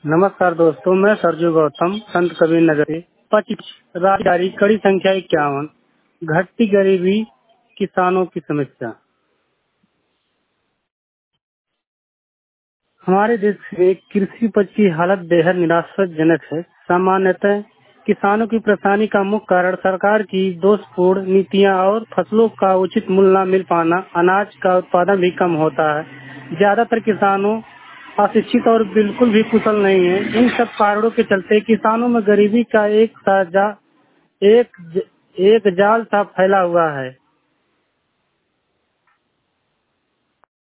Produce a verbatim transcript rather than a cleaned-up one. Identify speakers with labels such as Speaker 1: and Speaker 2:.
Speaker 1: नमस्कार दोस्तों, मैं सरजू गौतम संत कबीर नगर से पच्चीस राज्य कड़ी संख्या इक्यावन घटती गरीबी किसानों की समस्या। हमारे देश में कृषि उपज की हालत बेहद निराशाजनक है। सामान्यतः किसानों की परेशानी का मुख्य कारण सरकार की दोषपूर्ण नीतियां और फसलों का उचित मूल्य न मिल पाना, अनाज का उत्पादन भी कम होता है। ज्यादातर किसानों अशिक्षित और बिल्कुल भी कुशल नहीं है। इन सब कारणों के चलते किसानों में गरीबी का एक साजा एक ज, एक जाल सा फैला हुआ है।